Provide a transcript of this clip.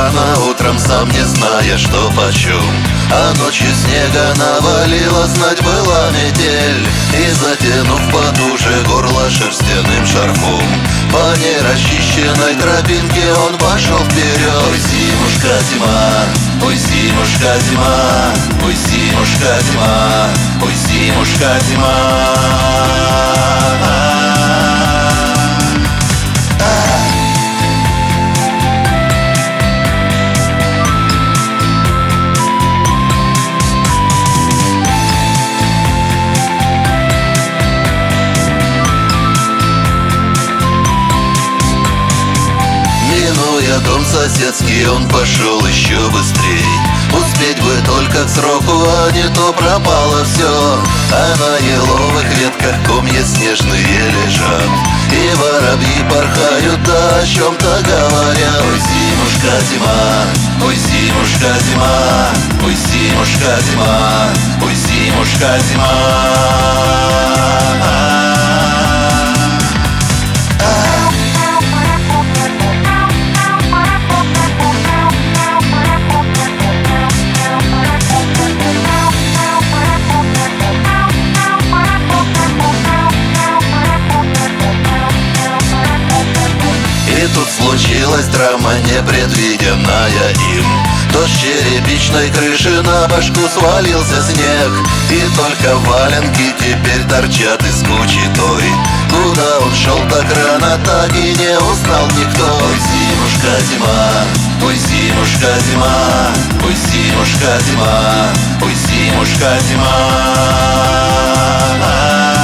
рано утром, сам не зная, что почем. А ночью снега навалило, знать была метель. И затянув подуже горло шерстяным шарфом, по нерасчищенной тропинке он пошел вперед. Ой, зимушка, зима, ой, зимушка, зима, ой, зимушка, зима, ой, зимушка, зима. Минуя дом соседский, он пошел еще быстрей. Успеть бы только к сроку, а не то пропало все. А на еловых ветках комья снежные лежат, и воробьи порхают, да о чем-то говорят. Ой, зимушка, зима, ой, зимушка, зима, ой, зимушка, зима, ой, зимушка, зима. И тут случилась драма, непредвиденная им. То с черепичной крыши на башку свалился снег, и только валенки теперь торчат из кучи той. Куда он шел так рано, так и не узнал никто. Ой, зимушка, зима, ой, зимушка, зима, ой, зимушка, зима, ой, зимушка, зима.